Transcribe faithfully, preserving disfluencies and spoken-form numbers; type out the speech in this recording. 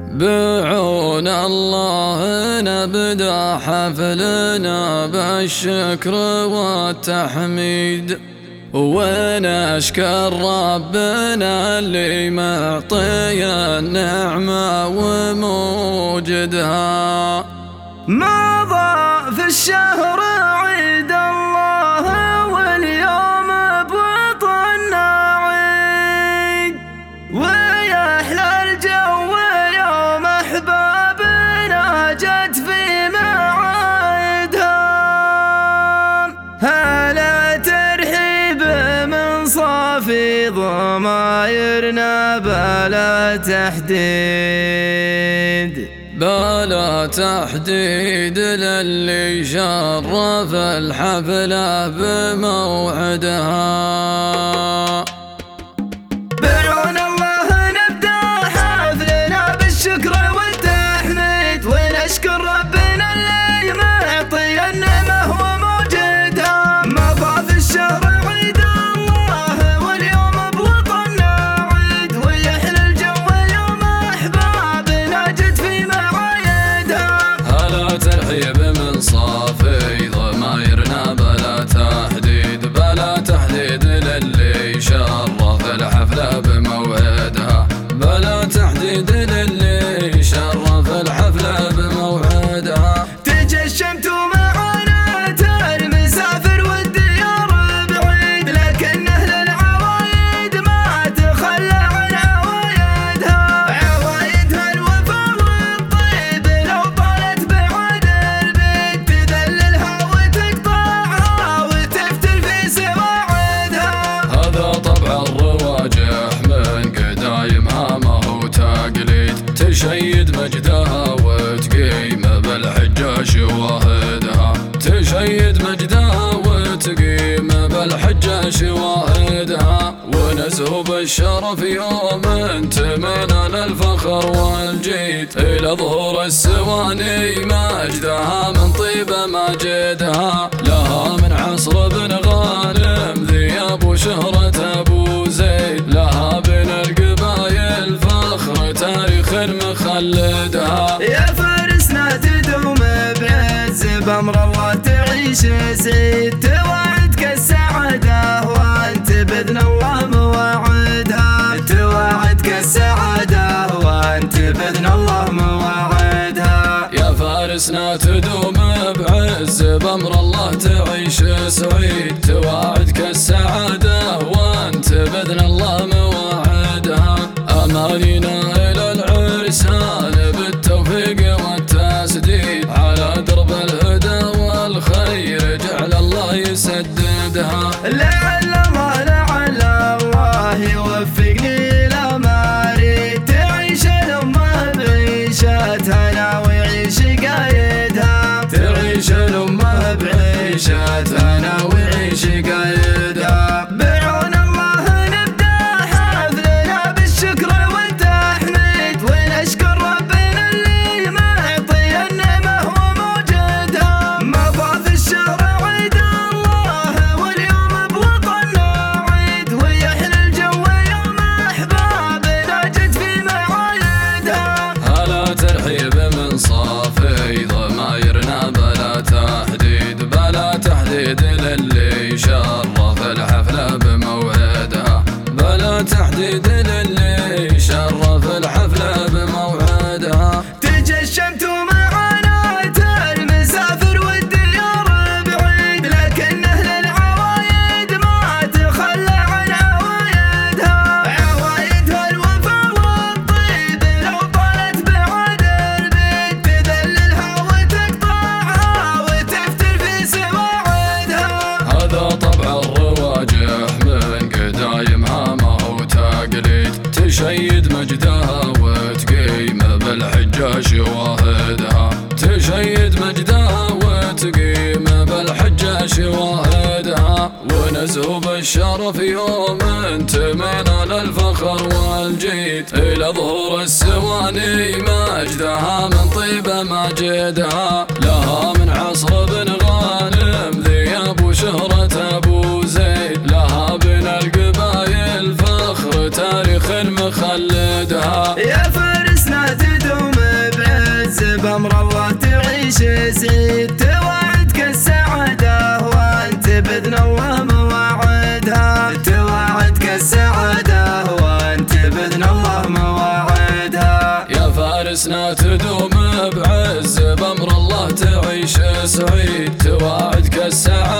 بعون الله نبدأ حفلنا بالشكر والتحميد، ونشكر ربنا اللي معطي النعمة وموجدها. مضى في الشهر عيد الله واليوم بوطننا عيد، ويحلى الجو يوم أحبابنا جت في مواعيدها. هلا ترحيب من صافي ضمايرنا بلا تحديد، بلا تحديد للي شرف الحفلة بموعدها. بعون الله نبدأ حفلنا بالشكر والتحميد، ونشكر ربنا اللي معطي النعمة وموجدها. مضى في الشهر عيد الله واليوم بوطننا عيد، ويحلى الجو يوم أحبابنا جت في مواعيدها. هلا ترحيب من صافي ضمايرنا بلا تحديد، بلا تحديد للي شرف الحفلة بموعدها، بلا تحديد للي شرف الحفلة بموعدها. تجشمت معانا المسافر والديار بعيد، لكن أهل العوايد ما تخلى عن عوايدها. عوايدها الوفا والطيب لو طالت بعد البيت، تذللها وتقطعها وتفتل في سواعدها. هذا طبع الرواجح من قدايمها ما هو تقليد، تشيد مجدها وتقيم بالحجة شواهدها، تشيد مجدها وتقيم بالحجة شواهدها. ونزهو بالشرف يوم انتمينا للفخر والجيد، إلى ظهور السواني مجدها من طيب ماجدها. لها من عصر بن غانم ذياب وشهرة أبو زيد، لها بين القبايل فخر تاريخ مخلدها. يا فارسنا تدوم بعز بأمر الله تعيش سعيد، توعدك السعادة وانت بإذن الله مواعدها. توعدك السعادة وانت بإذن الله مواعدها. يا فارسنا تدوم بعز بأمر الله تعيش سعيد، توعدك السعادة وانت بإذن الله مواعدها. أمانينا إلى العرسان بالتوفيق والتسديد، على درب الهدى والخير جعل الله يسددها. لعل الله لعل الله يوفقني لما أريد، تعيش الأمة بعيشتها ويعيش قايدها. تعيش الأمة بعيشتها ويعيش قايدها. بعون الله نبدأ حفلنا بالشكر والتحميد، ونشكر ربنا اللي معطي النعمة وموجدها. مضى في الشهر عيد الله واليوم بوطننا عيد، ويحلى الجو يوم أحبابنا جت في مواعيدها. هلا ترحيب من صافي ضمايرنا بلا تحديد، بلا تحديد للي شرف الحفلة بموعدها، بلا تحديد للي شرف الحفلة بموعدها. تجشمت معانا المسافر والديار بعيد، لكن أهل العوايد ما تخلى عن عوايدها. عوايدها الوفا والطيب لو طالت بعد البيت، تذللها وتقطعها وتفتل في سواعدها. هذا طبع الرواجح من قدايمها ما هو تقليد، تشيد مجدها وتقيم بالحجة شواهدها، تشيد مجدها وتقيم بالحجة شواهدها. ونزهو بالشرف يوم انتمينا للفخر والجيد، إلى ظهور السواني مجدها من طيب ماجدها. لها من عصر بن غانم ذياب وشهرة أبو زيد، لها بين القبايل فخر تاريخ مخلدها. يا فارسنا تدوم بأمر الله تعيش سعيد، توعدك السعادة وانت بإذن الله مواعدها، توعدك السعادة وانت بإذن الله مواعدها. يا فارسنا تدوم بعز بأمر الله تعيش سعيد، توعدك السعادة